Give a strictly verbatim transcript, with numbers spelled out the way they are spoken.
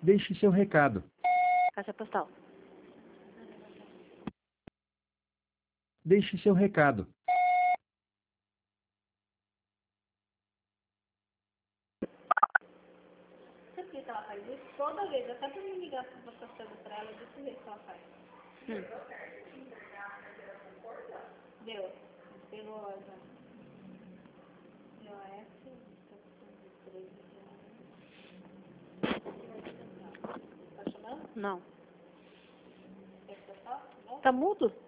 Deixe seu recado. Caixa postal. Deixe seu recado. Sabe por que ela faz isso? Toda vez, até pra me ligar pra você pra ela, desse jeito que ela faz. Hum. Deu. Pegou a já. Deu a F. Tá chamando? Não. Quer que eu faça? Tá mudo?